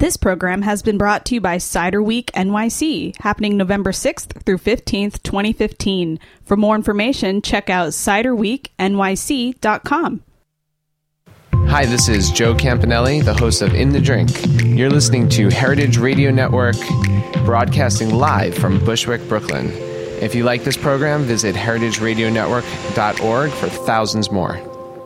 This program has been brought to you by Cider Week NYC, happening November 6th through 15th, 2015. For more information, check out ciderweeknyc.com. Hi, this is Joe Campanelli, the host of In the Drink. You're listening to Heritage Radio Network, broadcasting live from Bushwick, Brooklyn. If you like this program, visit heritageradionetwork.org for thousands more.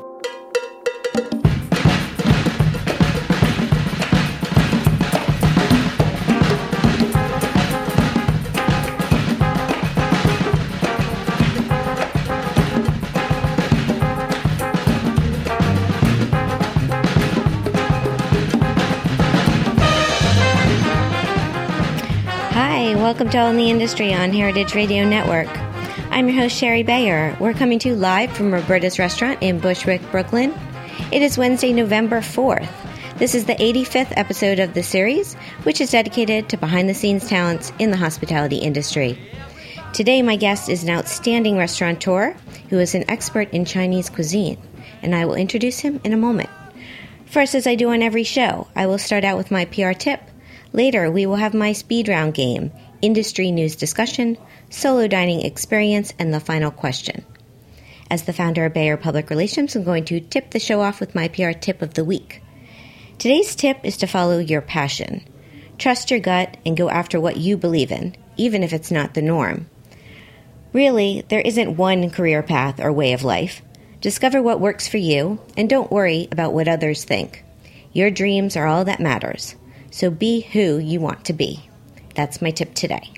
Welcome to All in the Industry on Heritage Radio Network. I'm your host, Sherry Bayer. We're coming to you live from Roberta's Restaurant in Bushwick, Brooklyn. It is Wednesday, November 4th. This is the 85th episode of the series, which is dedicated to behind-the-scenes talents in the hospitality industry. Today, my guest is an outstanding restaurateur who is an expert in Chinese cuisine, and I will introduce him in a moment. First, as I do on every show, I will start out with my PR tip. Later, we will have my speed round game, industry news discussion, solo dining experience, and the final question. As the founder of Bayer Public Relations, I'm going to tip the show off with my PR tip of the week. Today's tip is to follow your passion. Trust your gut and go after what you believe in, even if it's not the norm. Really, there isn't one career path or way of life. Discover what works for you, and don't worry about what others think. Your dreams are all that matters. So be who you want to be. That's my tip today.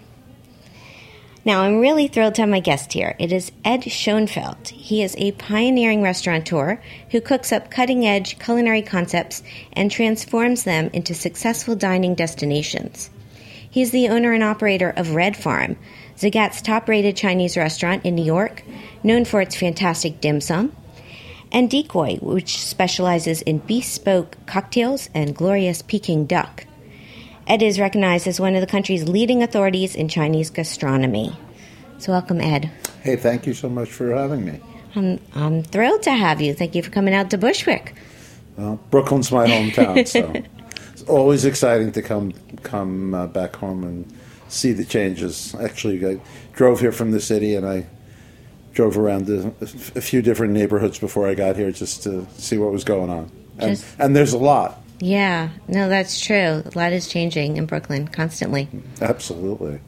Now, I'm really thrilled to have my guest here. It is Ed Schoenfeld. He is a pioneering restaurateur who cooks up cutting-edge culinary concepts and transforms them into successful dining destinations. He is the owner and operator of Red Farm, Zagat's top-rated Chinese restaurant in New York, known for its fantastic dim sum, and Decoy, which specializes in bespoke cocktails and glorious Peking duck. Ed is recognized as one of the country's leading authorities in Chinese gastronomy. So welcome, Ed. Hey, thank you so much for having me. I'm thrilled to have you. Thank you for coming out to Bushwick. Well, Brooklyn's my hometown, so it's always exciting to come back home and see the changes. Actually, I drove here from the city, and I drove around a few different neighborhoods before I got here just to see what was going on. And there's a lot. Yeah, no, that's true. A lot is changing in Brooklyn constantly. Absolutely.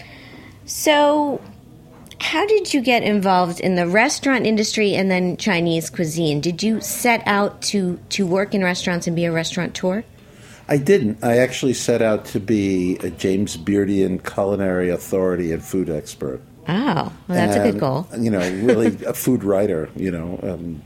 So, how did you get involved in the restaurant industry and then Chinese cuisine? Did you set out to work in restaurants and be a restaurateur? I didn't. I actually set out to be a James Beardian culinary authority and food expert. Oh, well, that's a good goal. Really a food writer, and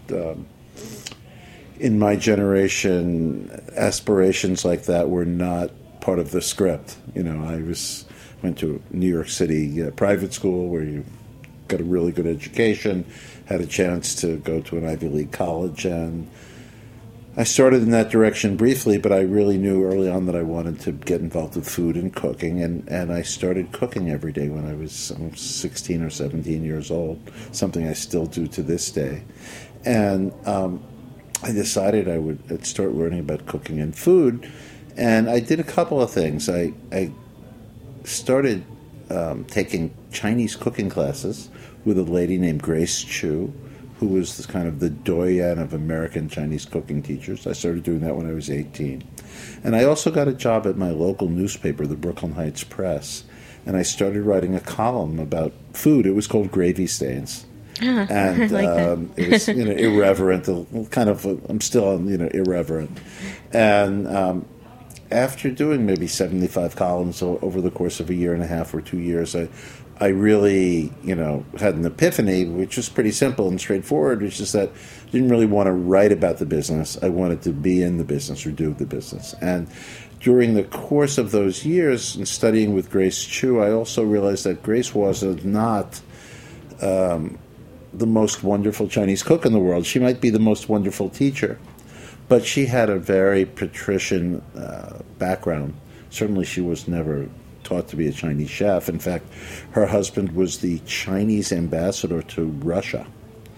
in my generation, aspirations like that were not part of the script. I went to New York City private school where you got a really good education, had a chance to go to an Ivy League college, and I started in that direction briefly, but I really knew early on that I wanted to get involved with food and cooking, and I started cooking every day when I was 16 or 17 years old, something I still do to this day. And I decided I would start learning about cooking and food, and I did a couple of things. I started taking Chinese cooking classes with a lady named Grace Chu, who was kind of the doyen of American Chinese cooking teachers. I started doing that when I was 18. And I also got a job at my local newspaper, the Brooklyn Heights Press, and I started writing a column about food. It was called Gravy Stains. And I like that. It was irreverent, I'm still irreverent. And after doing maybe 75 columns over the course of a year and a half or 2 years, I really, had an epiphany, which was pretty simple and straightforward, which is that I didn't really want to write about the business. I wanted to be in the business or do the business. And during the course of those years and studying with Grace Chu, I also realized that Grace was not the most wonderful Chinese cook in the world. She might be the most wonderful teacher, but she had a very patrician background. Certainly she was never taught to be a Chinese chef. In fact, her husband was the Chinese ambassador to Russia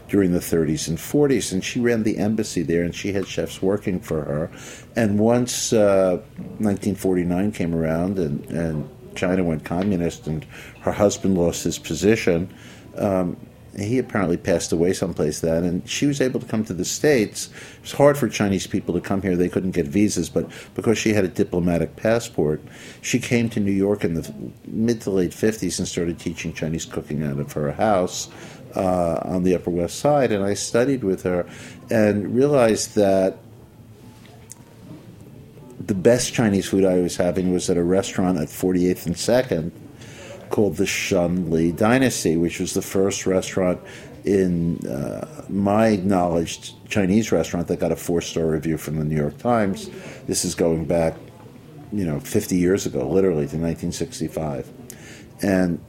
during the 30s and 40s, and she ran the embassy there, and she had chefs working for her. And once 1949 came around and China went communist and her husband lost his position, he apparently passed away someplace then, and she was able to come to the States. It was hard for Chinese people to come here. They couldn't get visas, but because she had a diplomatic passport, she came to New York in the mid to late 50s and started teaching Chinese cooking out of her house on the Upper West Side. And I studied with her and realized that the best Chinese food I was having was at a restaurant at 48th and 2nd called the Shun Li Dynasty, which was the first restaurant in my knowledge, Chinese restaurant that got a 4-star review from the New York Times. This is going back, 50 years ago, literally, to 1965. And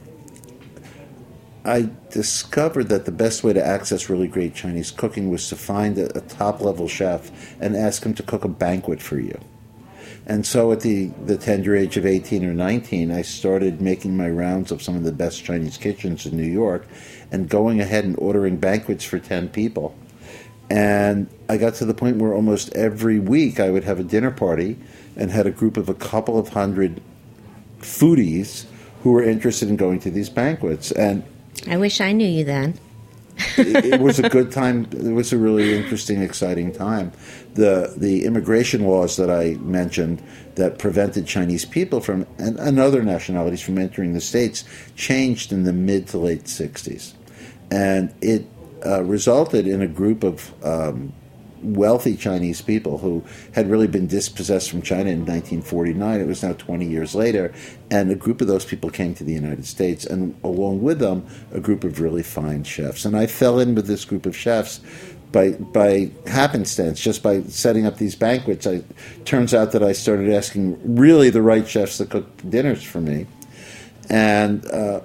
I discovered that the best way to access really great Chinese cooking was to find a top-level chef and ask him to cook a banquet for you. And so at the tender age of 18 or 19, I started making my rounds of some of the best Chinese kitchens in New York and going ahead and ordering banquets for 10 people. And I got to the point where almost every week I would have a dinner party and had a group of a couple of hundred foodies who were interested in going to these banquets. And I wish I knew you then. It was a good time. It was a really interesting, exciting time. The immigration laws that I mentioned that prevented Chinese people from and other nationalities from entering the States changed in the mid to late 60s. And it resulted in a group of wealthy Chinese people who had really been dispossessed from China in 1949. It was now 20 years later, and a group of those people came to the United States, and along with them, a group of really fine chefs. And I fell in with this group of chefs by happenstance, just by setting up these banquets. Turns out that I started asking really the right chefs to cook dinners for me, and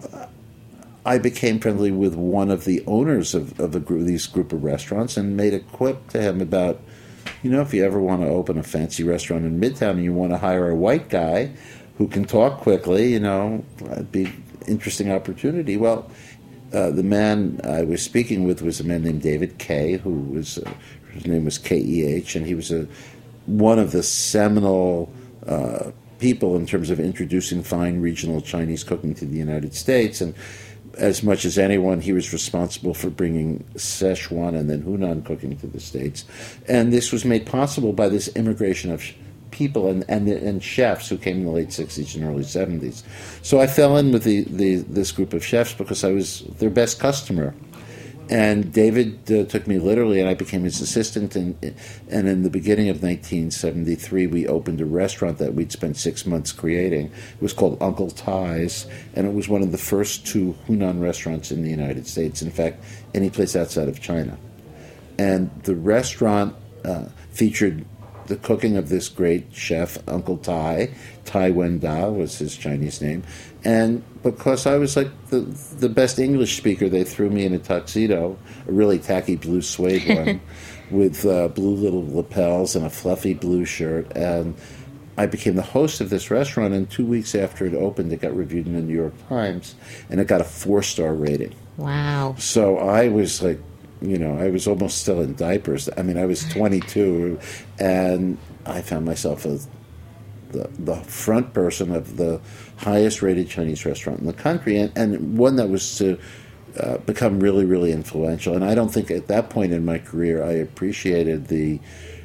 I became friendly with one of the owners of these group of restaurants and made a quip to him about, if you ever want to open a fancy restaurant in Midtown and you want to hire a white guy who can talk quickly, it'd be an interesting opportunity. Well, the man I was speaking with was a man named David Keh, his name was Keh, and he was one of the seminal people in terms of introducing fine regional Chinese cooking to the United States. And as much as anyone, he was responsible for bringing Szechuan and then Hunan cooking to the States. And this was made possible by this immigration of people and chefs who came in the late 60s and early 70s. So I fell in with this group of chefs because I was their best customer. And David took me literally, and I became his assistant. And in the beginning of 1973, we opened a restaurant that we'd spent 6 months creating. It was called Uncle Ty's, and it was one of the first 2 Hunan restaurants in the United States. In fact, any place outside of China. And the restaurant featured the cooking of this great chef, Uncle Tai. Tai Wen-da was his Chinese name. And because I was like the best English speaker, they threw me in a tuxedo, a really tacky blue suede one, with blue little lapels and a fluffy blue shirt. And I became the host of this restaurant, and 2 weeks after it opened, it got reviewed in the New York Times, and it got a 4-star rating. Wow. So I was like, I was almost still in diapers. I mean, I was 22, and I found myself as the front person of the highest-rated Chinese restaurant in the country, and one that was to become really, really influential. And I don't think at that point in my career I appreciated the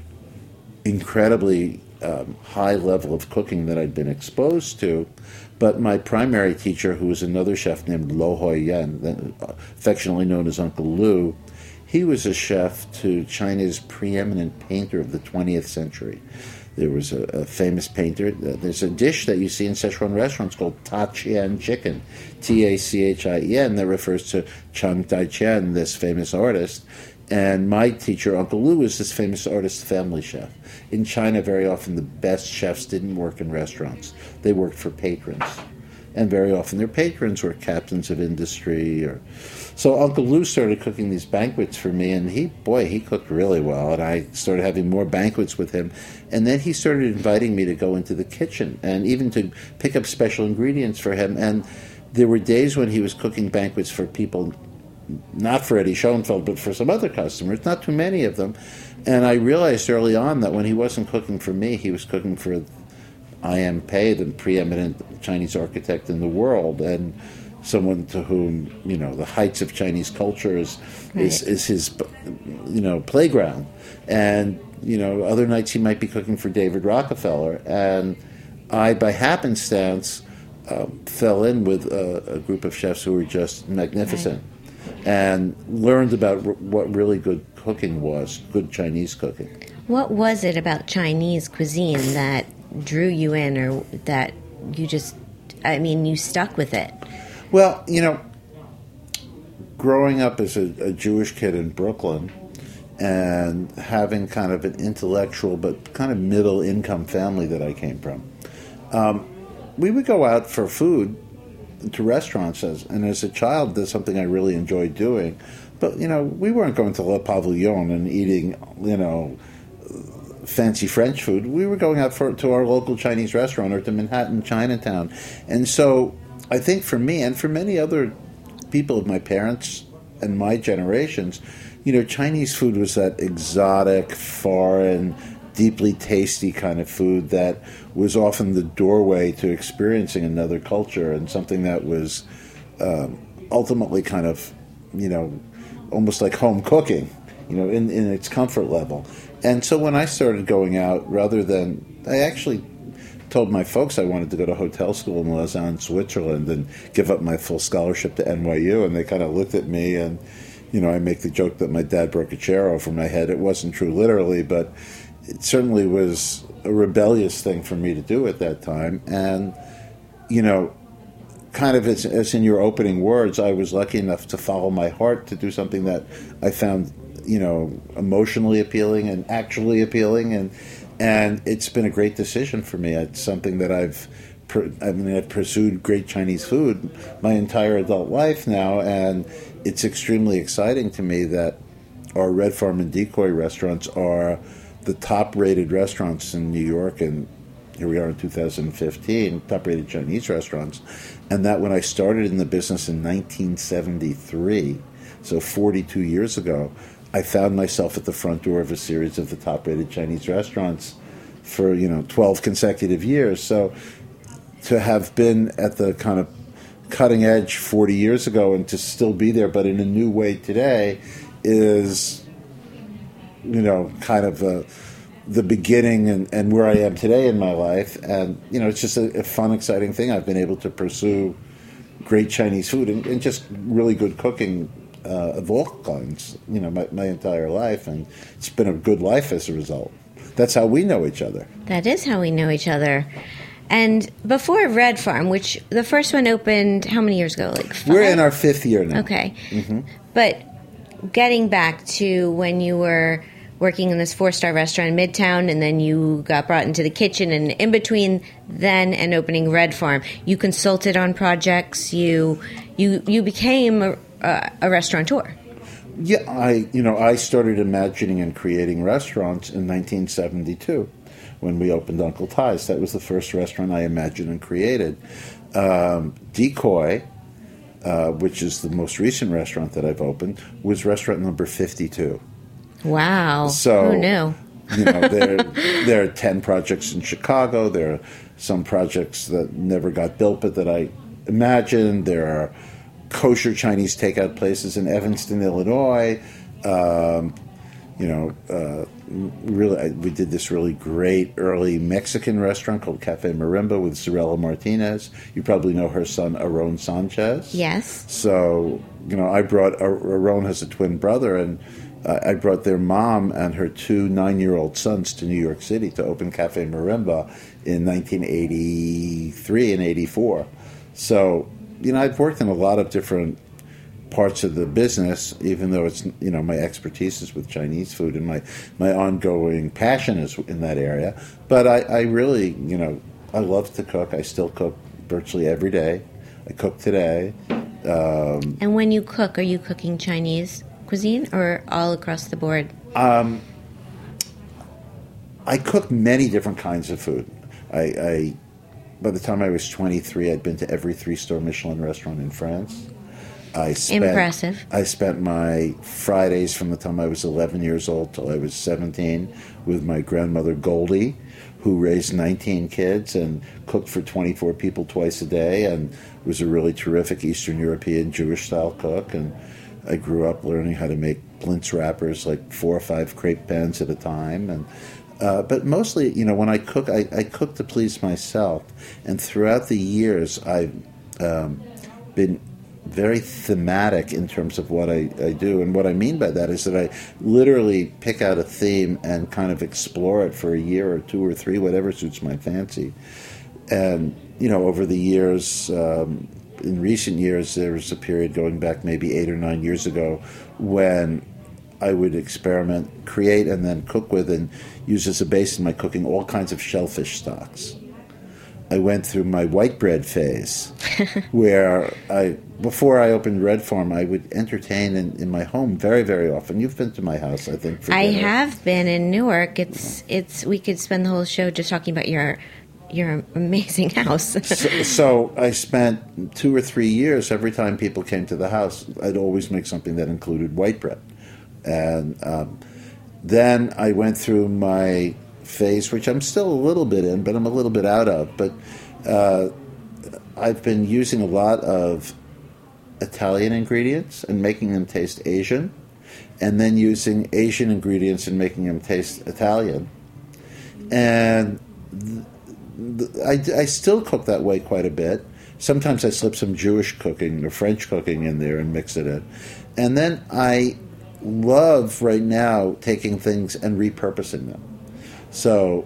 incredibly high level of cooking that I'd been exposed to. But my primary teacher, who was another chef named Lo Hoi Yen, affectionately known as Uncle Lou, he was a chef to China's preeminent painter of the 20th century. There was a famous painter. There's a dish that you see in Szechuan restaurants called Ta-Chien chicken, T-A-C-H-I-E-N, that refers to Chang Tai-Chien, this famous artist. And my teacher, Uncle Lou, was this famous artist's family chef. In China, very often the best chefs didn't work in restaurants. They worked for patrons. And very often their patrons were captains of industry. So Uncle Lou started cooking these banquets for me, and he cooked really well. And I started having more banquets with him. And then he started inviting me to go into the kitchen and even to pick up special ingredients for him. And there were days when he was cooking banquets for people not for Eddie Schoenfeld, but for some other customers, not too many of them. And I realized early on that when he wasn't cooking for me, he was cooking for I.M. Pei, the preeminent Chinese architect in the world, and someone to whom, the heights of Chinese culture is his, playground. And, other nights he might be cooking for David Rockefeller. And I, by happenstance, fell in with a group of chefs who were just magnificent, and learned about what really good cooking was, good Chinese cooking. What was it about Chinese cuisine that drew you in, or that you just, you stuck with it? Well, growing up as a Jewish kid in Brooklyn and having kind of an intellectual but kind of middle-income family that I came from, we would go out for food to restaurants, and as a child, that's something I really enjoyed doing. But, we weren't going to Le Pavillon and eating, fancy French food. We were going out to our local Chinese restaurant or to Manhattan Chinatown. And so I think for me and for many other people of my parents and my generations, Chinese food was that exotic, foreign, deeply tasty kind of food that was often the doorway to experiencing another culture, and something that was ultimately kind of, almost like home cooking, in its comfort level. And so when I started going out, I actually told my folks I wanted to go to hotel school in Lausanne, Switzerland, and give up my full scholarship to NYU, and they kind of looked at me, and, I make the joke that my dad broke a chair over my head. It wasn't true literally, but it certainly was a rebellious thing for me to do at that time. And, kind of as in your opening words, I was lucky enough to follow my heart to do something that I found, emotionally appealing and actually appealing. And it's been a great decision for me. It's something that I've pursued great Chinese food my entire adult life now, and it's extremely exciting to me that our Red Farm and Decoy restaurants are the top-rated restaurants in New York, and here we are in 2015, top-rated Chinese restaurants, and that when I started in the business in 1973, so 42 years ago, I found myself at the front door of a series of the top-rated Chinese restaurants for, 12 consecutive years. So to have been at the kind of cutting edge 40 years ago and to still be there, but in a new way today, is, kind of the beginning and where I am today in my life. And, it's just a fun, exciting thing. I've been able to pursue great Chinese food and just really good cooking of all kinds, my entire life. And it's been a good life as a result. That's how we know each other. That is how we know each other. And before Red Farm, which the first one opened how many years ago? Like 5? We're in our 5th year now. Okay. Mm-hmm. But getting back to when you were working in this 4-star restaurant in Midtown, and then you got brought into the kitchen, and in between then and opening Red Farm, you consulted on projects. You became a restaurateur. Yeah, I started imagining and creating restaurants in 1972 when we opened Uncle Ty's. That was the first restaurant I imagined and created. Decoy, which is the most recent restaurant that I've opened, was restaurant number 52. Wow. So, who knew? There are 10 projects in Chicago. There are some projects that never got built but that I imagined. There are kosher Chinese takeout places in Evanston, Illinois. Really, we did this really great early Mexican restaurant called Cafe Marimba with Zarela Martinez. You probably know her son, Aaron Sanchez. Yes. So, I brought, Aaron has a twin brother, and I brought their mom and her 2 9-year-old sons to New York City to open Cafe Marimba in 1983 and 84. So, I've worked in a lot of different parts of the business, even though it's, my expertise is with Chinese food and my ongoing passion is in that area. But I really, I love to cook. I still cook virtually every day. I cook today. And when you cook, are you cooking Chinese cuisine or all across the board? I cook many different kinds of food. By the time I was 23, I'd been to every 3-star Michelin restaurant in France. Impressive. I spent my Fridays from the time I was 11 years old till I was 17 with my grandmother Goldie, who raised 19 kids and cooked for 24 people twice a day and was a really terrific Eastern European Jewish-style cook. And I grew up learning how to make blintz wrappers, like 4 or 5 crepe pans at a time. And but mostly, when I cook, I cook to please myself. And throughout the years, I've been very thematic in terms of what I do. And what I mean by that is that I literally pick out a theme and kind of explore it for a year or 2 or 3, whatever suits my fancy. And, over the years, in recent years, there was a period going back maybe 8 or 9 years ago when I would experiment, create, and then cook with and use as a base in my cooking all kinds of shellfish stocks. I went through my white bread phase where before I opened Red Farm, I would entertain in my home very, very often. You've been to my house, I think. For I dinner. have been in Newark. It's we could spend the whole show just talking about your amazing house. So I spent 2 or 3 years, every time people came to the house, I'd always make something that included white bread. And then I went through my phase, which I'm still a little bit in, but I'm a little bit out of. But I've been using a lot of Italian ingredients and making them taste Asian, and then using Asian ingredients and making them taste Italian. And I still cook that way quite a bit. Sometimes I slip some Jewish cooking or French cooking in there and mix it in. And then I love right now taking things and repurposing them. So,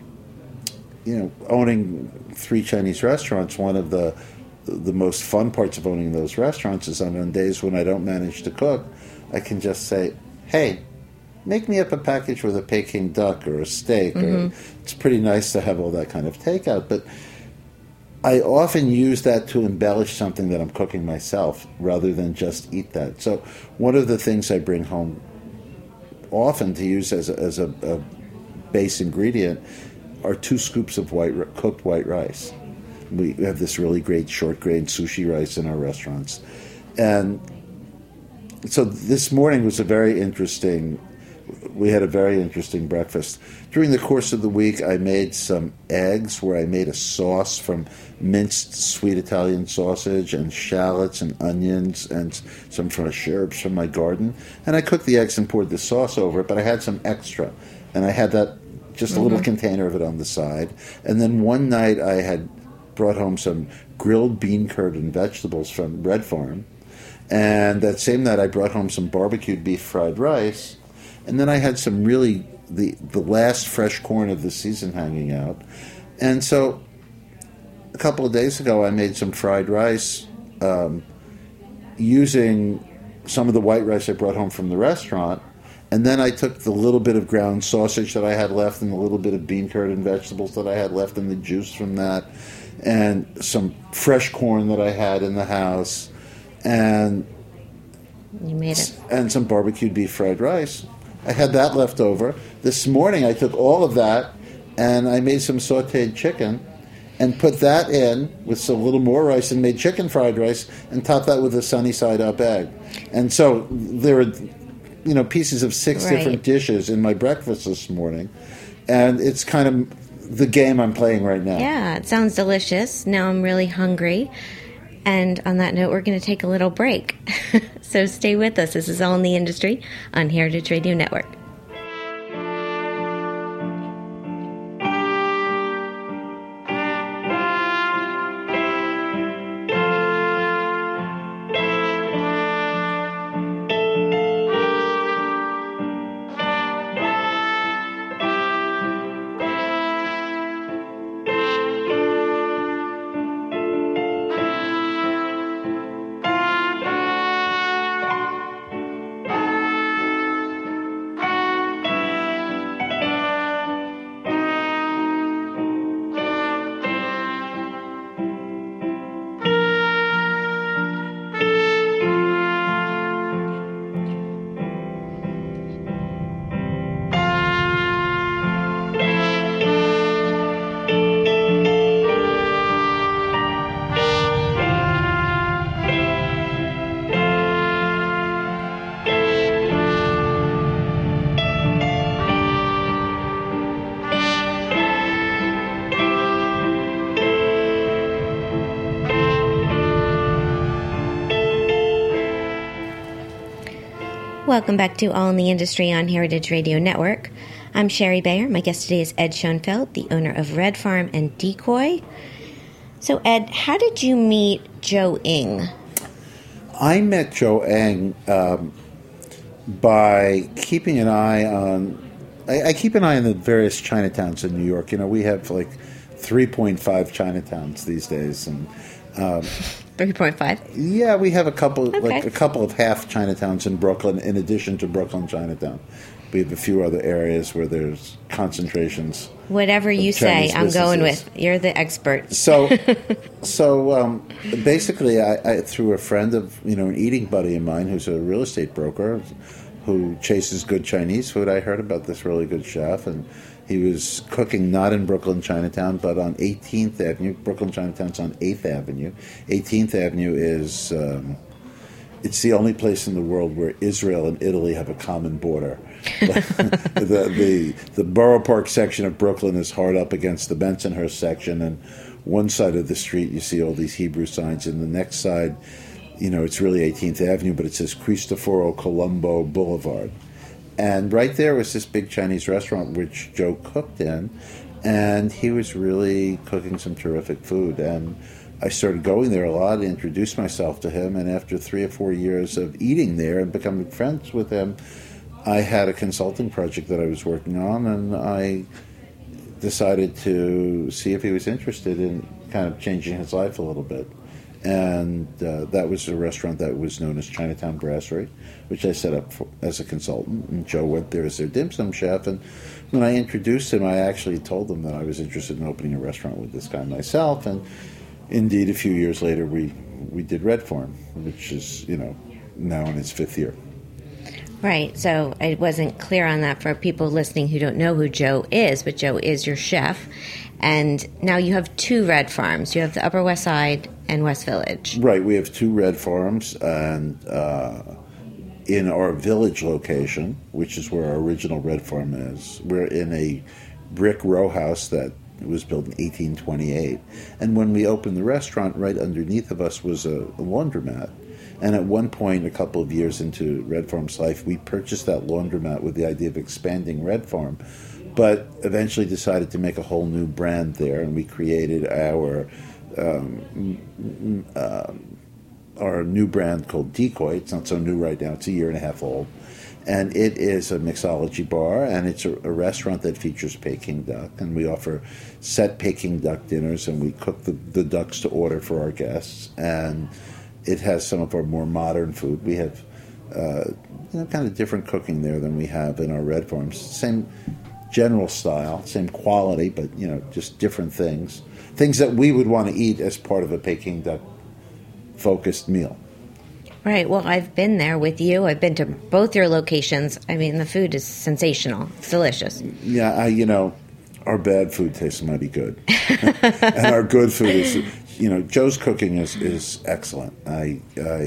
owning 3 Chinese restaurants, one of the most fun parts of owning those restaurants is on days when I don't manage to cook, I can just say, hey, make me up a package with a Peking duck or a steak. Mm-hmm. Or, it's pretty nice to have all that kind of takeout. But I often use that to embellish something that I'm cooking myself rather than just eat that. So one of the things I bring home often to use as a base ingredient are 2 scoops of cooked white rice. We have this really great short grain sushi rice in our restaurants. And so this morning was we had a very interesting breakfast. During the course of the week, I made some eggs where I made a sauce from minced sweet Italian sausage and shallots and onions and some fresh herbs from my garden. And I cooked the eggs and poured the sauce over it, but I had some extra. And I had that, just a little container of it on the side. And then one night I had brought home some grilled bean curd and vegetables from Red Farm. And that same night I brought home some barbecued beef fried rice. And then I had some really, the last fresh corn of the season hanging out. And so a couple of days ago I made some fried rice using some of the white rice I brought home from the restaurant. And then I took the little bit of ground sausage that I had left and the little bit of bean curd and vegetables that I had left and the juice from that and some fresh corn that I had in the house and You made it. And some barbecued beef fried rice. I had that left over. This morning I took all of that and I made some sauteed chicken and put that in with a little more rice and made chicken fried rice and topped that with a sunny side up egg. And so there are pieces of 6 different dishes in my breakfast this morning. And it's kind of the game I'm playing right now. Yeah, it sounds delicious. Now I'm really hungry. And on that note, we're going to take a little break. So stay with us. This is All in the Industry on Heritage Radio Network. Welcome back to All in the Industry on Heritage Radio Network. I'm Sherry Bayer. My guest today is Ed Schoenfeld, the owner of Red Farm and Decoy. So, Ed, how did you meet Joe Ng? I met Joe Ng by keeping an eye on... I keep an eye on the various Chinatowns in New York. You know, we have like 3.5 Chinatowns these days, and 3.5. Yeah, we have a couple, okay. like a couple of half Chinatowns in Brooklyn, in addition to Brooklyn Chinatown. We have a few other areas where there's concentrations. Whatever you say, I'm businesses. going with. You're the expert. So basically, I through a friend of an eating buddy of mine who's a real estate broker who chases good Chinese food. I heard about this really good chef, and he was cooking not in Brooklyn Chinatown, but on 18th Avenue. Brooklyn Chinatown's on 8th Avenue. 18th Avenue is it's the only place in the world where Israel and Italy have a common border. the Borough Park section of Brooklyn is hard up against the Bensonhurst section, and one side of the street you see all these Hebrew signs, and the next side, it's really 18th Avenue, but it says Cristoforo Colombo Boulevard. And right there was this big Chinese restaurant which Joe cooked in, and he was really cooking some terrific food. And I started going there a lot, introduced myself to him, and after 3 or 4 years of eating there and becoming friends with him, I had a consulting project that I was working on, and I decided to see if he was interested in kind of changing his life a little bit. And that was a restaurant that was known as Chinatown Brasserie, which I set up as a consultant. And Joe went there as their dim sum chef. And when I introduced him, I actually told him that I was interested in opening a restaurant with this guy myself. And indeed, a few years later, we did Red Farm, which is, now in its 5th year. Right. So I wasn't clear on that for people listening who don't know who Joe is, but Joe is your chef. And now you have 2 Red Farms. You have the Upper West Side and West Village. Right. We have 2 Red Farms, and in our Village location, which is where our original Red Farm is, we're in a brick row house that was built in 1828. And when we opened the restaurant, right underneath of us was a laundromat. And at one point, a couple of years into Red Farm's life, we purchased that laundromat with the idea of expanding Red Farm, but eventually decided to make a whole new brand there, and we created our new brand called Decoy. It's not so new right now. It's a year and a half old. And it is a mixology bar, and it's a restaurant that features Peking duck, and we offer set Peking duck dinners, and we cook the ducks to order for our guests, and it has some of our more modern food. We have kind of different cooking there than we have in our Red Farms. Same general style, same quality, but just different things that we would want to eat as part of a Peking duck focused meal. Right. Well, I've been there with you. I've been to both your locations. I mean, the food is sensational. It's delicious. Yeah, our bad food tastes mighty good, and our good food is, Joe's cooking is excellent. I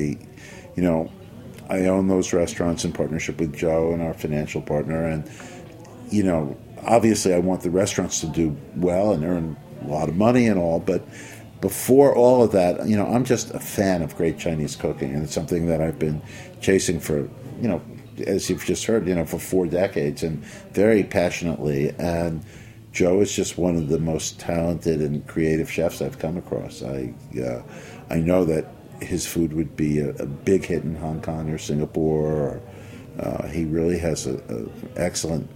own those restaurants in partnership with Joe and our financial partner, and obviously I want the restaurants to do well and earn a lot of money and all, but before all of that, I'm just a fan of great Chinese cooking, and it's something that I've been chasing for, as you've just heard, for 4 decades, and very passionately. And Joe is just one of the most talented and creative chefs I've come across. I know that his food would be a big hit in Hong Kong or Singapore. He really has an excellent,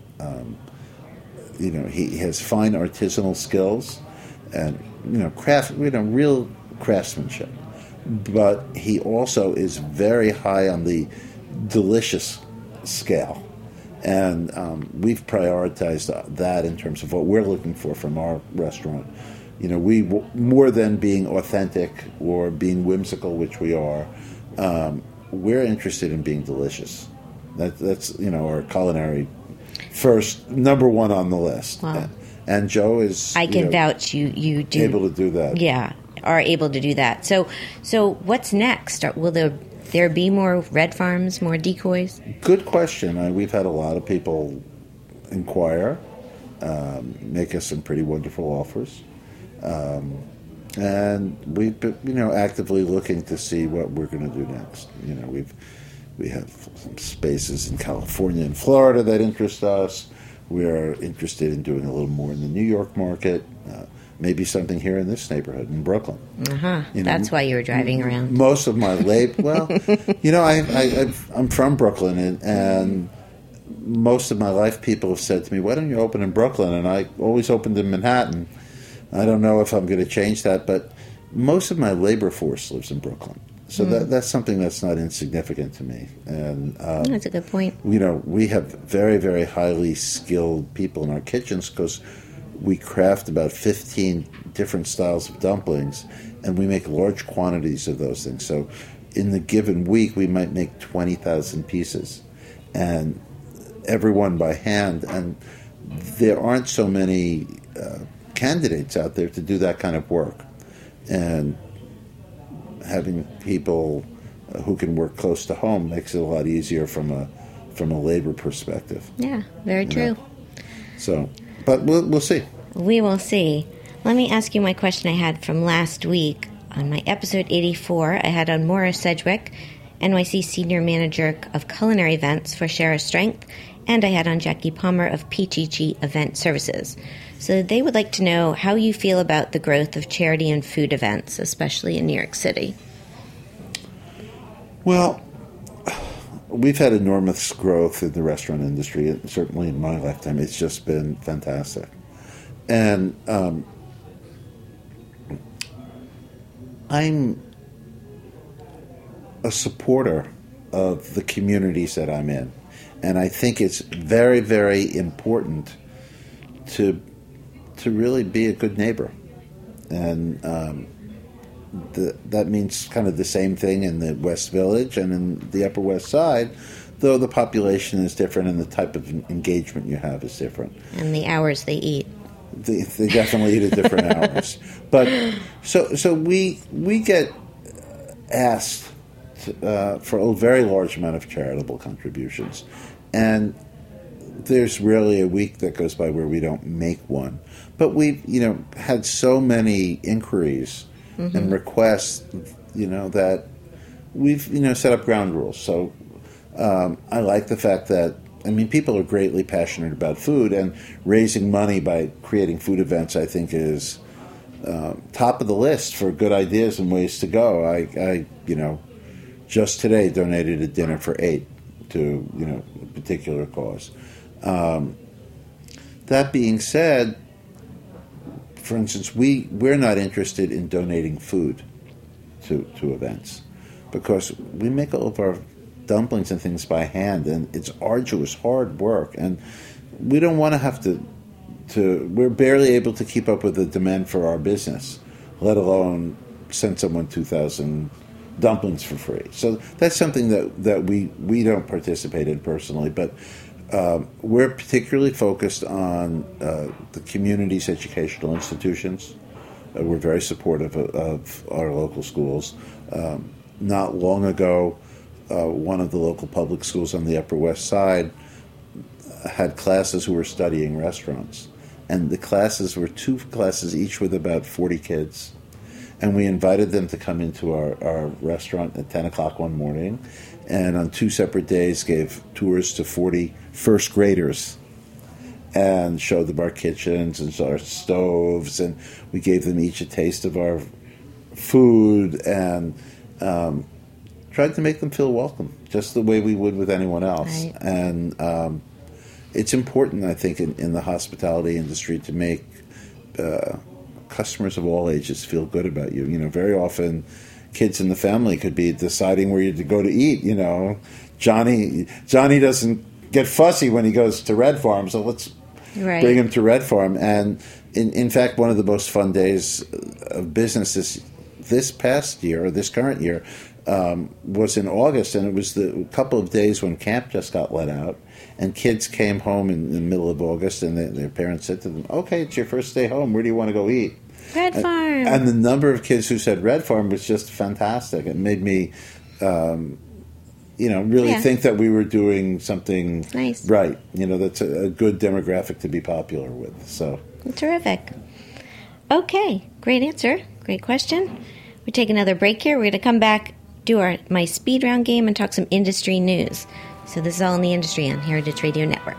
he has fine artisanal skills and real craftsmanship. But he also is very high on the delicious scale. And we've prioritized that in terms of what we're looking for from our restaurant. We more than being authentic or being whimsical, which we are, we're interested in being delicious. That's our culinary first number 1 on the list. Wow. And Joe is I can vouch you do able to do that. Yeah, are able to do that. So what's next? Will there be more Red Farms, more Decoys? Good question. We've had a lot of people inquire, make us some pretty wonderful offers, and we've been, actively looking to see what we're going to do next. We have some spaces in California and Florida that interest us. We are interested in doing a little more in the New York market, maybe something here in this neighborhood in Brooklyn. That's why you were driving around. Most of my I'm from Brooklyn, and most of my life people have said to me, why don't you open in Brooklyn? And I always opened in Manhattan. I don't know if I'm going to change that, but most of my labor force lives in Brooklyn. So that's something that's not insignificant to me. And that's a good point. We have very, very highly skilled people in our kitchens because we craft about 15 different styles of dumplings, and we make large quantities of those things. So in the given week, we might make 20,000 pieces, and everyone by hand. And there aren't so many candidates out there to do that kind of work. And having people who can work close to home makes it a lot easier from a labor perspective. Yeah, very true. So, but we'll see. We will see. Let me ask you my question I had from last week. On my episode 84, I had on Maura Sedgwick, NYC Senior Manager of Culinary Events for Share a Strength, and I had on Jackie Palmer of Peachy Event Services. So they would like to know how you feel about the growth of charity and food events, especially in New York City. Well, we've had enormous growth in the restaurant industry, and certainly in my lifetime. It's just been fantastic. And I'm a supporter of the communities that I'm in. And I think it's very, very important to really be a good neighbor. And that means kind of the same thing in the West Village and in the Upper West Side, though the population is different and the type of engagement you have is different. And the hours they eat. They definitely eat at different hours. But so we get asked for a very large amount of charitable contributions. And there's rarely a week that goes by where we don't make one. But we've, had so many inquiries and requests, that we've, set up ground rules. So I like the fact that, people are greatly passionate about food, and raising money by creating food events, I think, is top of the list for good ideas and ways to go. I just today donated a dinner for 8 to, a particular cause. That being said, for instance, we're not interested in donating food to events because we make all of our dumplings and things by hand, and it's arduous, hard work, and we don't want to have to we're barely able to keep up with the demand for our business, let alone send someone 2,000 dumplings for free. So that's something that we don't participate in personally, but we're particularly focused on the community's educational institutions. We're very supportive of our local schools. Not long ago, one of the local public schools on the Upper West Side had classes who were studying restaurants. And the classes were 2 classes each with about 40 kids. And we invited them to come into our restaurant at 10 o'clock one morning, and on 2 separate days gave tours to 40 first graders and showed them our kitchens and our stoves, and we gave them each a taste of our food and tried to make them feel welcome, just the way we would with anyone else. Right. And it's important, I think, in the hospitality industry to make customers of all ages feel good about you. Very often kids in the family could be deciding where to go to eat. Johnny doesn't get fussy when he goes to Red Farm, so let's bring him to Red Farm. And in fact, one of the most fun days of business this past year, or this current year, was in August, and it was the couple of days when camp just got let out, and kids came home in the middle of August, and their parents said to them, "Okay, it's your first day home. Where do you want to go eat?" Red Farm. And the number of kids who said Red Farm was just fantastic. It made me, really think that we were doing something right. That's a good demographic to be popular with. So terrific. Okay, great answer. Great question. We take another break here. We're going to come back do my speed round game, and talk some industry news. So this is All in the Industry on Heritage Radio Network.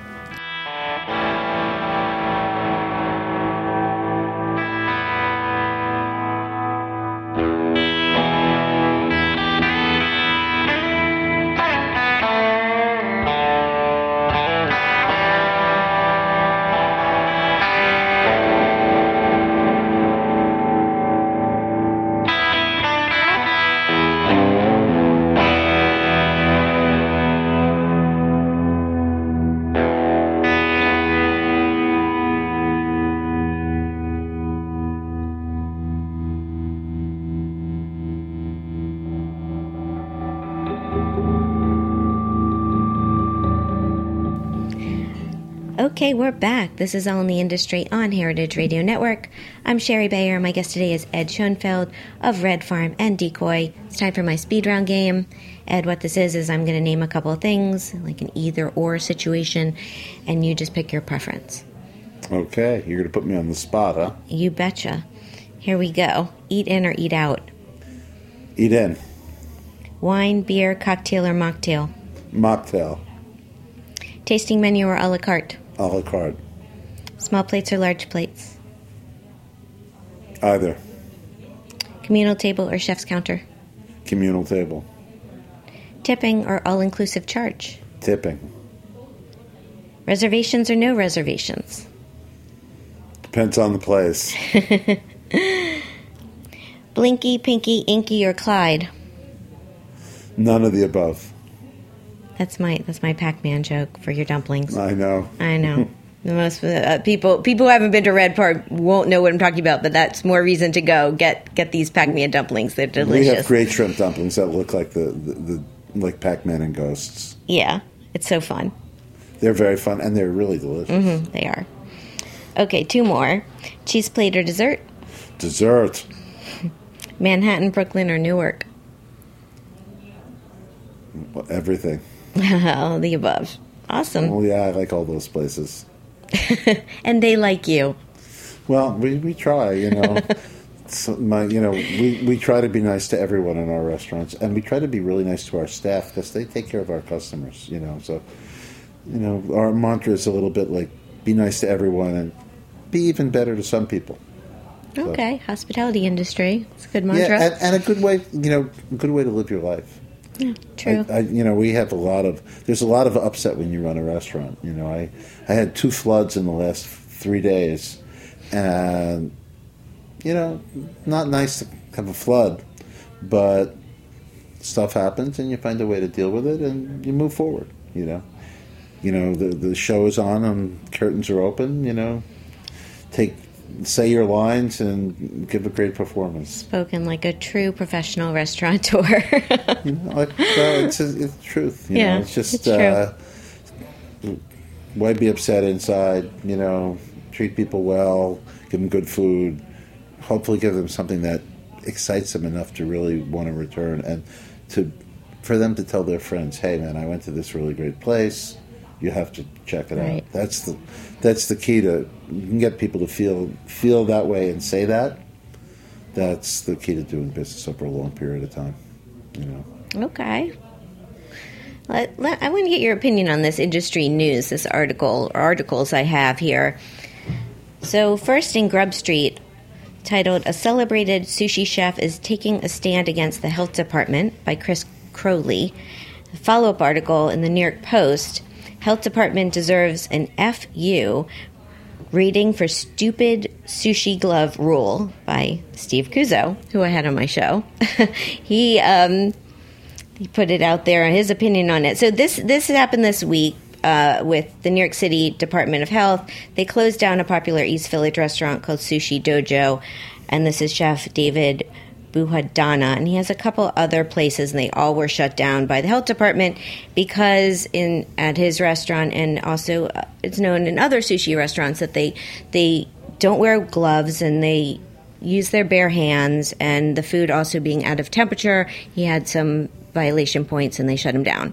Okay, we're back. This is All in the Industry on Heritage Radio Network. I'm Sherry Bayer. My guest today is Ed Schoenfeld of Red Farm and Decoy. It's time for my speed round game. Ed, what this is I'm going to name a couple of things, like an either-or situation, and you just pick your preference. Okay, you're going to put me on the spot, huh? You betcha. Here we go. Eat in or eat out? Eat in. Wine, beer, cocktail, or mocktail? Mocktail. Tasting menu or a la carte? A la carte. Small plates or large plates? Either. Communal table or chef's counter? Communal table. Tipping or all-inclusive charge? Tipping. Reservations or no reservations? Depends on the place. Blinky, Pinky, Inky, or Clyde? None of the above. That's my Pac-Man joke for your dumplings. I know. I know. The most people who haven't been to Red Park won't know what I'm talking about, but that's more reason to go get these Pac-Man dumplings. They're delicious. We have great shrimp dumplings that look like the like Pac-Man and ghosts. Yeah, it's so fun. They're very fun and they're really delicious. Mm-hmm, they are. Okay, two more. Cheese plate or dessert? Dessert. Manhattan, Brooklyn, or Newark? Everything. All the above. Awesome. Well, yeah, I like all those places. And they like you. Well, we try, you know. We try to be nice to everyone in our restaurants, and we try to be really nice to our staff because they take care of our customers, you know. So, you know, our mantra is a little bit like be nice to everyone and be even better to some people. Okay, so, hospitality industry. It's a good mantra. Yeah, and a good way, you know, a good way to live your life. Yeah, true. We have there's a lot of upset when you run a restaurant. You know, I had 2 floods in the last 3 days, and, you know, not nice to have a flood, but stuff happens and you find a way to deal with it and you move forward, you know. You know, the show is on and curtains are open, you know. Say your lines and give a great performance. Spoken like a true professional restaurateur. You know, it's the truth. You know, it's just it's true. Why be upset inside? You know, treat people well, give them good food, hopefully give them something that excites them enough to really want to return, and for them to tell their friends, "Hey, man, I went to this really great place. You have to check it out." That's the key to. You can get people to feel that way and say that. That's the key to doing business over a long period of time. You know. Okay. I want to get your opinion on this industry news, this articles I have here. So first in Grub Street, titled "A Celebrated Sushi Chef is Taking a Stand Against the Health Department" by Chris Crowley. A follow-up article in the New York Post, "Health Department Deserves an FU, Reading for Stupid Sushi Glove Rule" by Steve Kuzo, who I had on my show. He put it out there, his opinion on it. So this happened this week with the New York City Department of Health. They closed down a popular East Village restaurant called Sushi Dojo, and this is Chef David Buhadana, and he has a couple other places, and they all were shut down by the health department because at his restaurant, and also it's known in other sushi restaurants, that they don't wear gloves and they use their bare hands, and the food also being out of temperature. He had some violation points and they shut him down.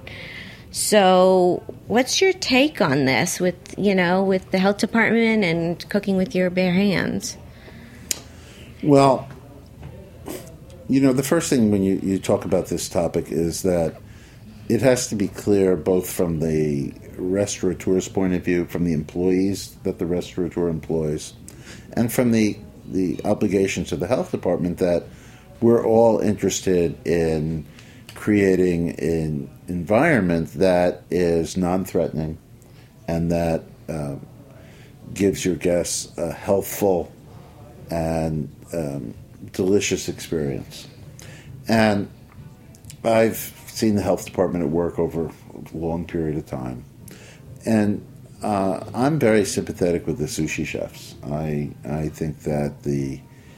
So what's your take on this with the health department and cooking with your bare hands? Well, The first thing when you talk about this topic is that it has to be clear both from the restaurateur's point of view, from the employees that the restaurateur employs, and from the obligations of the health department, that we're all interested in creating an environment that is non-threatening and that gives your guests a healthful and delicious experience. And I've seen the health department at work over a long period of time. And I'm very sympathetic with the sushi chefs. I think that the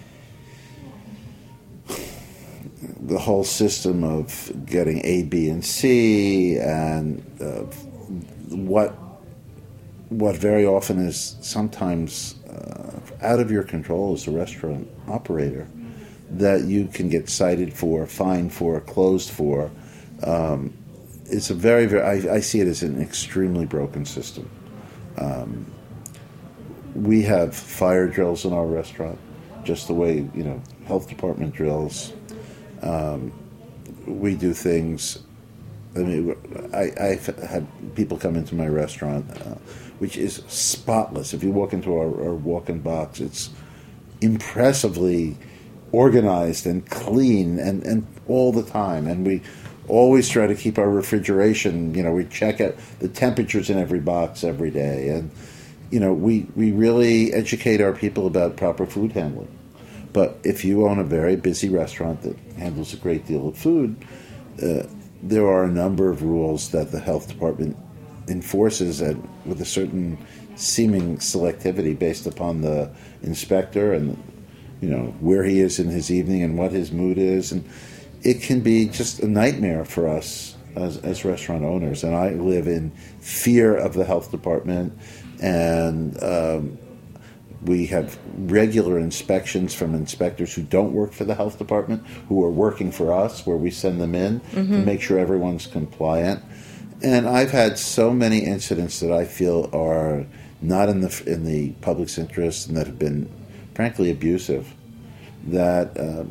whole system of getting A, B, and C, and what very often is sometimes out of your control as a restaurant operator, that you can get cited for, fined for, closed for. It's a very, very, I see it as an extremely broken system. We have fire drills in our restaurant, just the way, health department drills. We do things. I mean, I've had people come into my restaurant, which is spotless. If you walk into our walk-in box, it's impressively organized and clean and all the time. And we always try to keep our refrigeration, we check out the temperatures in every box every day. And, we really educate our people about proper food handling. But if you own a very busy restaurant that handles a great deal of food, there are a number of rules that the health department enforces with a certain seeming selectivity based upon the inspector and, where he is in his evening and what his mood is. And it can be just a nightmare for us as restaurant owners. And I live in fear of the health department. And we have regular inspections from inspectors who don't work for the health department, who are working for us, where we send them in to make sure everyone's compliant. And I've had so many incidents that I feel are not in the public's interest and that have been, frankly, abusive, that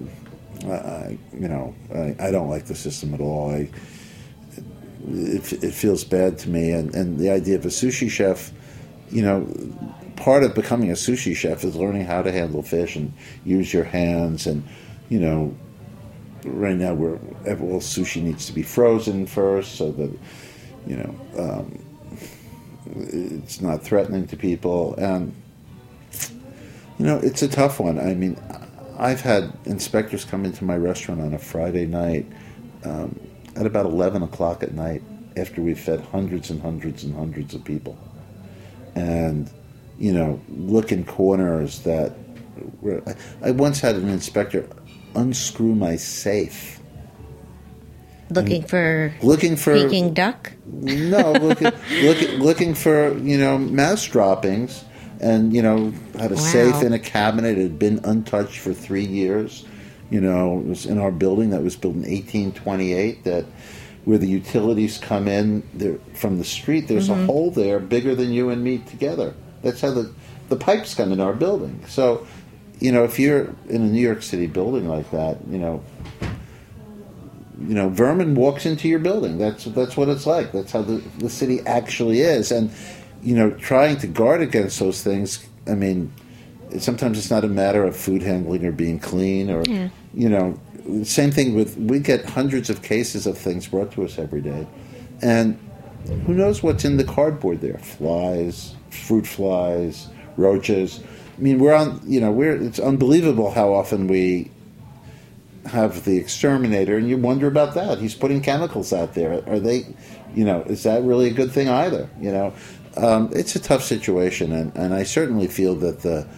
I don't like the system at all. It feels bad to me. And the idea of a sushi chef, part of becoming a sushi chef is learning how to handle fish and use your hands. And, right now all sushi needs to be frozen first so that, it's not threatening to people. And, it's a tough one. I mean, I've had inspectors come into my restaurant on a Friday night at about 11 o'clock at night after we've fed hundreds and hundreds and hundreds of people. And, look in corners that... I once had an inspector unscrew my safe. Looking for Peking duck? No, looking for, mouse droppings. And, had a safe in a cabinet. It had been untouched for 3 years. It was in our building that was built in 1828, that where the utilities come in there from the street, there's a hole there bigger than you and me together. That's how the pipes come in our building. So, if you're in a New York City building like that, vermin walks into your building. That's what it's like. That's how the city actually is. And, trying to guard against those things, I mean, sometimes it's not a matter of food handling or being clean or, same thing we get hundreds of cases of things brought to us every day. And who knows what's in the cardboard there? Flies, fruit flies, roaches. I mean, it's unbelievable how often we have the exterminator, and you wonder about that. He's putting chemicals out there. Are they, is that really a good thing either? It's a tough situation, and I certainly feel that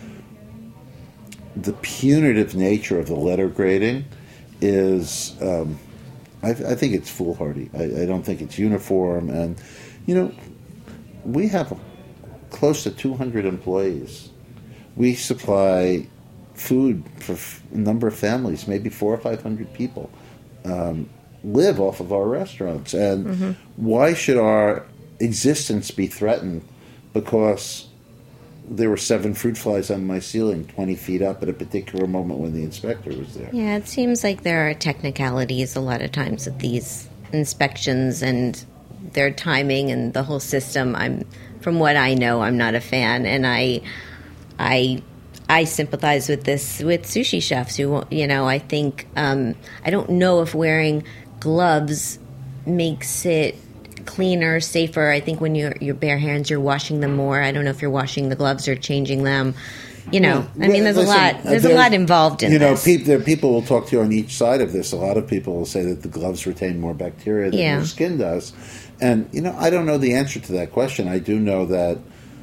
the punitive nature of the letter grading is, I think it's foolhardy. I don't think it's uniform. And, we have close to 200 employees. We supply food for a number of families, maybe 400 or 500 people live off of our restaurants. And why should our existence be threatened because there were 7 fruit flies on my ceiling 20 feet up at a particular moment when the inspector was there. Yeah, it seems like there are technicalities a lot of times with these inspections and their timing and the whole system. From what I know, I'm not a fan, and I sympathize with this with sushi chefs who, I think I don't know if wearing gloves makes it cleaner, safer. I think when you're bare hands, you're washing them more. I don't know if you're washing the gloves or changing them. There's a lot. There's a lot involved in this. People will talk to you on each side of this. A lot of people will say that the gloves retain more bacteria than your skin does. And, I don't know the answer to that question. I do know that,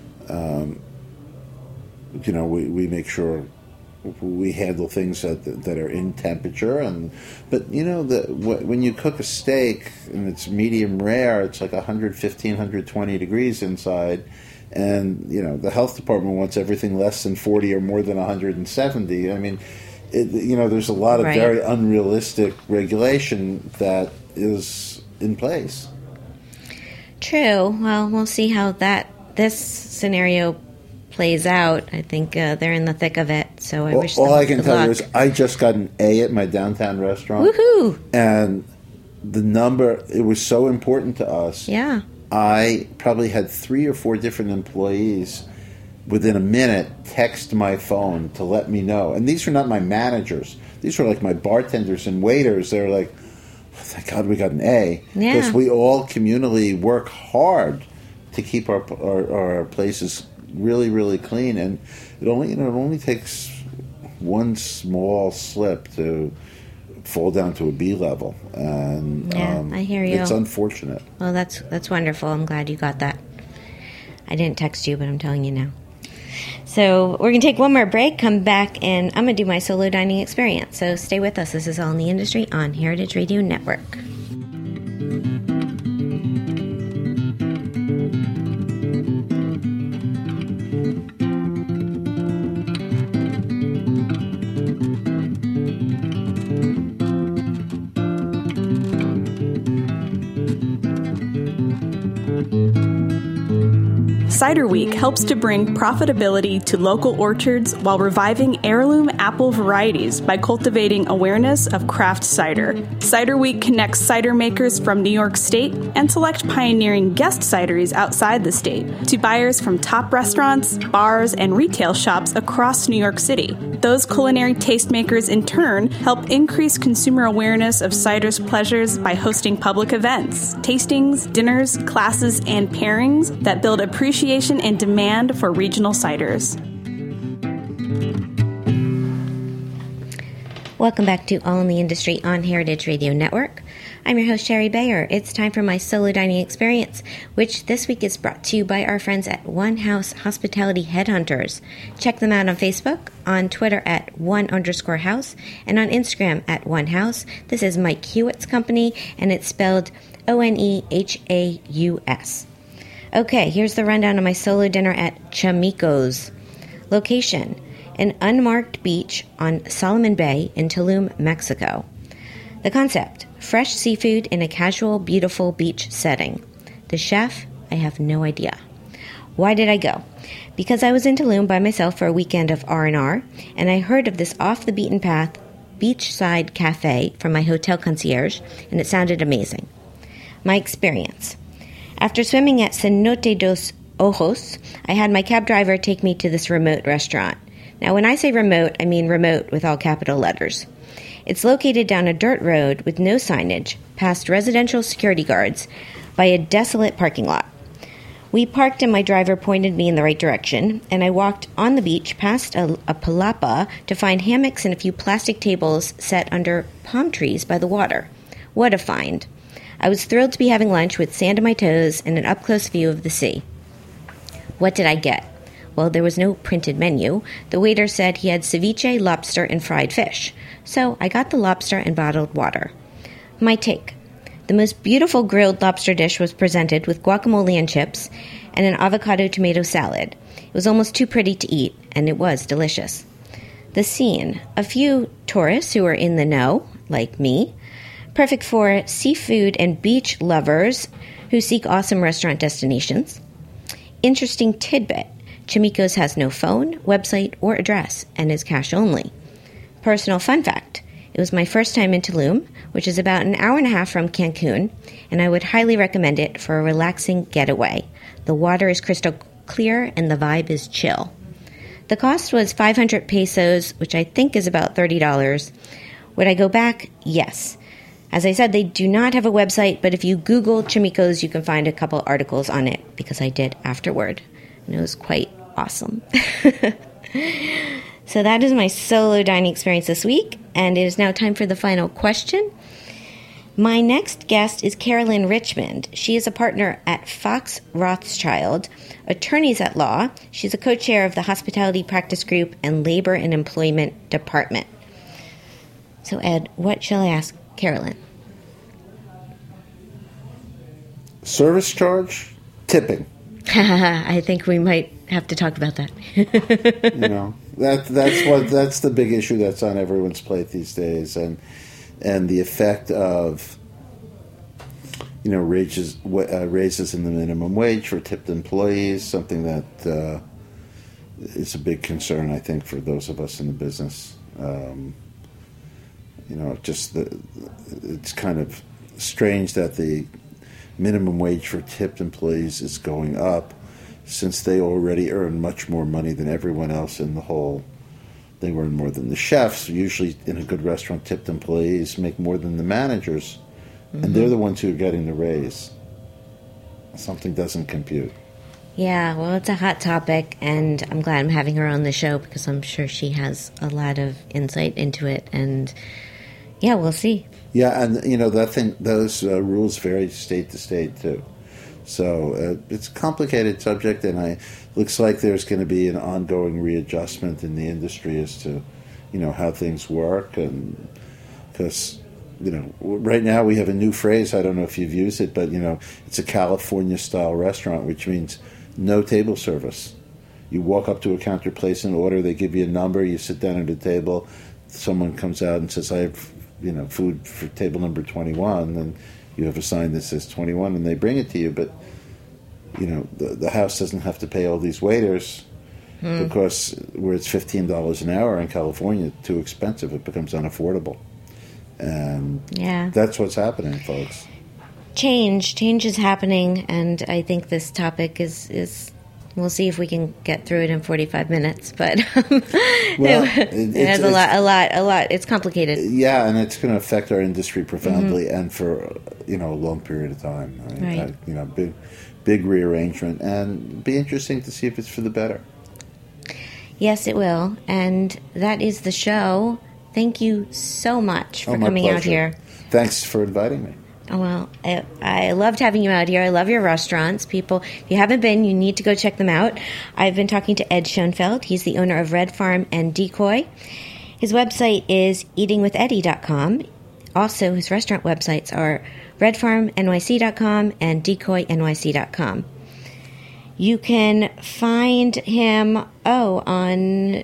we make sure we handle things that are in temperature. But when you cook a steak and it's medium rare, it's like 115, 120 degrees inside. And, the health department wants everything less than 40 or more than 170. I mean, there's a lot of very unrealistic regulation that is in place. True. Well, we'll see how this scenario plays out. I think they're in the thick of it, so I wish them all I can good tell luck. you is I just got an A at my downtown restaurant. Woohoo! And the number, it was so important to us. Yeah. I probably had 3 or 4 different employees within a minute text my phone to let me know. And these are not my managers. These were like my bartenders and waiters. They were like, oh, thank God we got an A. Yeah. Because we all communally work hard to keep our places really, really clean. And it only takes one small slip to fall down to a B level, and I hear you. It's unfortunate. Well, that's wonderful. I'm glad you got that. I didn't text you, but I'm telling you now. So we're going to take one more break, come back, and I'm going to do my solo dining experience. So stay with us. This is All in the Industry on Heritage Radio Network. Cider Week helps to bring profitability to local orchards while reviving heirloom apple varieties by cultivating awareness of craft cider. Cider Week connects cider makers from New York State and select pioneering guest cideries outside the state to buyers from top restaurants, bars, and retail shops across New York City. Those culinary tastemakers, in turn, help increase consumer awareness of cider's pleasures by hosting public events, tastings, dinners, classes, and pairings that build appreciation and demand for regional ciders. Welcome back to All in the Industry on Heritage Radio Network. I'm your host, Sherry Bayer. It's time for my solo dining experience, which this week is brought to you by our friends at One House Hospitality Headhunters. Check them out on Facebook, on Twitter at @1_house, and on Instagram at @1house. This is Mike Hewitt's company, and it's spelled ONEHAUS. Okay, here's the rundown of my solo dinner at Chamico's. Location: an unmarked beach on Solomon Bay in Tulum, Mexico. The concept: fresh seafood in a casual, beautiful beach setting. The chef? I have no idea. Why did I go? Because I was in Tulum by myself for a weekend of R&R, and I heard of this off-the-beaten-path beachside cafe from my hotel concierge, and it sounded amazing. My experience: after swimming at Cenote dos Ojos, I had my cab driver take me to this remote restaurant. Now, when I say remote, I mean remote with all capital letters. It's located down a dirt road with no signage, past residential security guards, by a desolate parking lot. We parked and my driver pointed me in the right direction, and I walked on the beach past a palapa to find hammocks and a few plastic tables set under palm trees by the water. What a find. I was thrilled to be having lunch with sand on my toes and an up-close view of the sea. What did I get? Well, there was no printed menu. The waiter said he had ceviche, lobster, and fried fish. So I got the lobster and bottled water. My take: the most beautiful grilled lobster dish was presented with guacamole and chips and an avocado tomato salad. It was almost too pretty to eat, and it was delicious. The scene: a few tourists who were in the know, like me, perfect for seafood and beach lovers who seek awesome restaurant destinations. Interesting tidbit: Chimico's has no phone, website, or address and is cash only. Personal fun fact, it was my first time in Tulum, which is about an hour and a half from Cancun, and I would highly recommend it for a relaxing getaway. The water is crystal clear and the vibe is chill. The cost was 500 pesos, which I think is about $30. Would I go back? Yes. As I said, they do not have a website, but if you Google Chimico's, you can find a couple articles on it, because I did afterward, and it was quite awesome. So that is my solo dining experience this week, and it is now time for the final question. My next guest is Carolyn Richmond. She is a partner at Fox Rothschild, attorneys at law. She's a co-chair of the Hospitality Practice Group and Labor and Employment Department. So, Ed, what shall I ask Carolyn? Service charge, tipping. I think we might have to talk about that. That's the big issue that's on everyone's plate these days, and the effect of raises in the minimum wage for tipped employees, something that is a big concern, I think, for those of us in the business. It's kind of strange that the minimum wage for tipped employees is going up, since they already earn much more money than everyone else in the whole. They earn more than the chefs. Usually in a good restaurant, tipped employees make more than the managers, and they're the ones who are getting the raise. Something doesn't compute. Yeah, well, it's a hot topic, and I'm glad I'm having her on the show, because I'm sure she has a lot of insight into it, and yeah, we'll see. Yeah, and those rules vary state to state too. So it's a complicated subject, and it looks like there's going to be an ongoing readjustment in the industry as to, how things work. And because, right now we have a new phrase, I don't know if you've used it, but, it's a California-style restaurant, which means no table service. You walk up to a counter, place an order, they give you a number, you sit down at a table, someone comes out and says, I have, food for table number 21, and you have a sign that says 21, and they bring it to you, but the house doesn't have to pay all these waiters because where it's $15 an hour in California, too expensive, it becomes unaffordable. And that's what's happening, folks. Change is happening, and I think this topic is we'll see if we can get through it in 45 minutes, but it has a lot. It's complicated. Yeah, and it's going to affect our industry profoundly and for, a long period of time. Right. Big rearrangement, and be interesting to see if it's for the better. Yes, it will. And that is the show. Thank you so much for coming out here. Thanks for inviting me. Well, I loved having you out here. I love your restaurants. People, if you haven't been, you need to go check them out. I've been talking to Ed Schoenfeld. He's the owner of Red Farm and Decoy. His website is eatingwitheddy.com. Also, his restaurant websites are redfarmnyc.com and decoynyc.com. You can find him on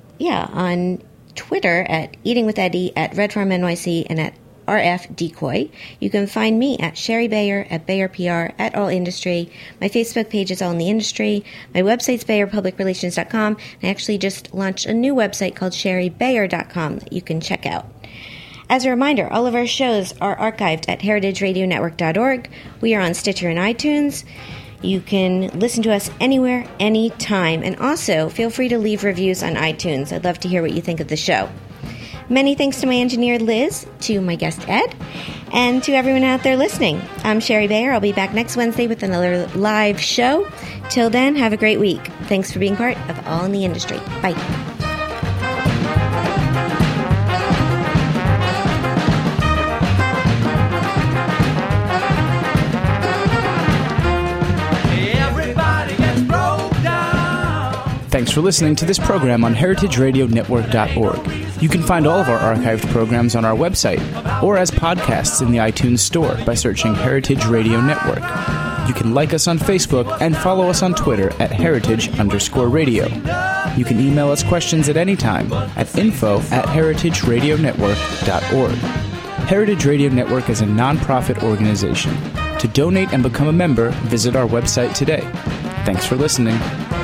Twitter at Eating with Eddie, at redfarmnyc, and at RF Decoy. You can find me at Sherry Bayer, at Bayer PR, at All Industry. My Facebook page is All in the Industry. My website's BayerPublicRelations.com. I actually just launched a new website called SherryBayer.com that you can check out. As a reminder, all of our shows are archived at heritageradionetwork.org. We are on Stitcher and iTunes. You can listen to us anywhere, anytime. And also, feel free to leave reviews on iTunes. I'd love to hear what you think of the show. Many thanks to my engineer, Liz, to my guest, Ed, and to everyone out there listening. I'm Sherry Bayer. I'll be back next Wednesday with another live show. Till then, have a great week. Thanks for being part of All in the Industry. Bye. Thanks for listening to this program on heritageradionetwork.org. You can find all of our archived programs on our website or as podcasts in the iTunes Store by searching Heritage Radio Network. You can like us on Facebook and follow us on Twitter at heritage_radio. You can email us questions at any time at info@heritageradionetwork.org. Heritage Radio Network is a nonprofit organization. To donate and become a member, visit our website today. Thanks for listening.